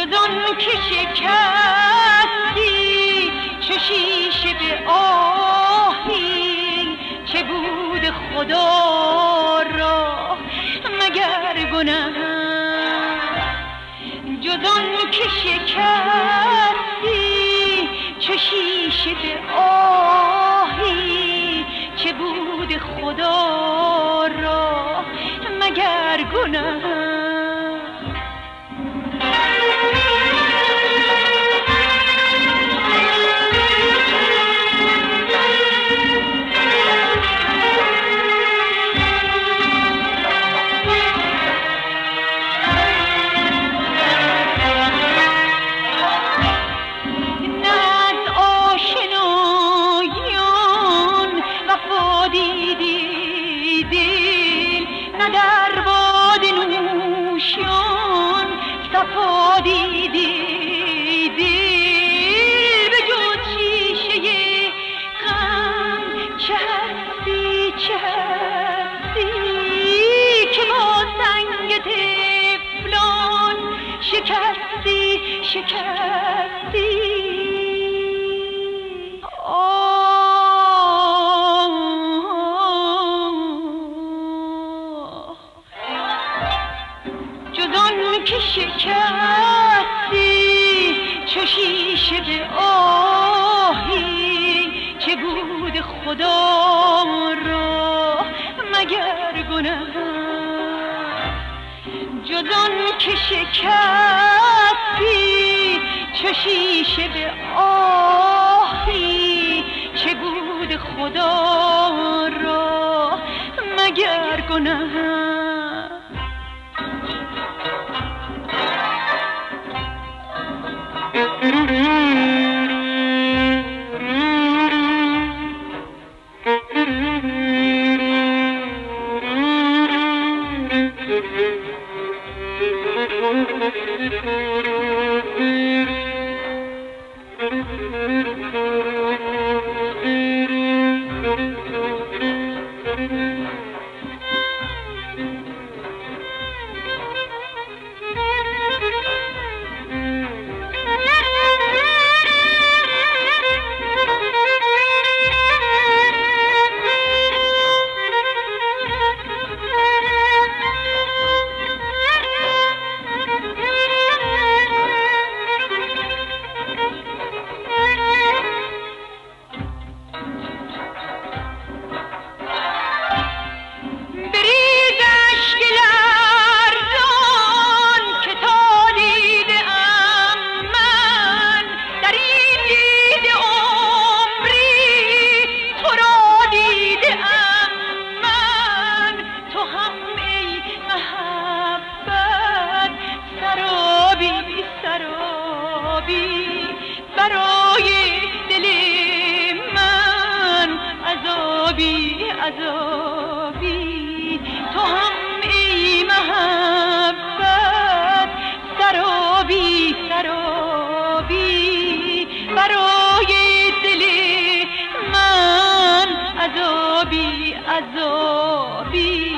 جز آن که شکستی چو شیشه به آهی، چه بود خدا را مگر گنه. جز آن که شکستی چو شیشه به آهی، چه بود خدا را مگر گنه. صفا دیدی دل به جز شیشه غم، چه هستی چه هستی که با سنگ طفلان شکستی شکستی. که شکستی چو شیشه به آهی، چه بود خدا را مگر گنه. جز آن که شکستی چو شیشه به آهی، چه بود خدا را مگر گنه. برای دل من عذابی عذابی، تو هم ای محبت سرابی سرابی، برای دل من عذابی عذابی.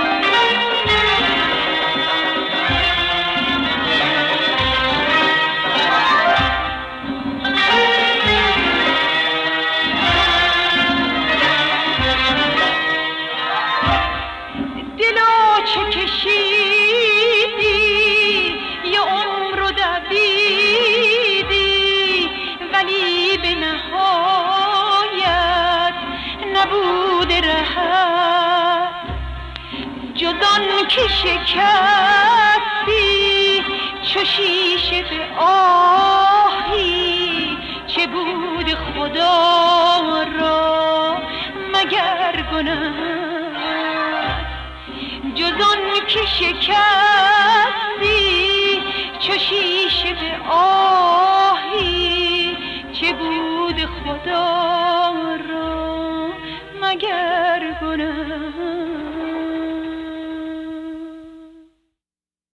جز آن که شکستی چو شیشه به آهی، چه بود خدا را مگر گنه. جز آن که شکستی چو شیشه به آهی، چه بود خدا را مگر گنه.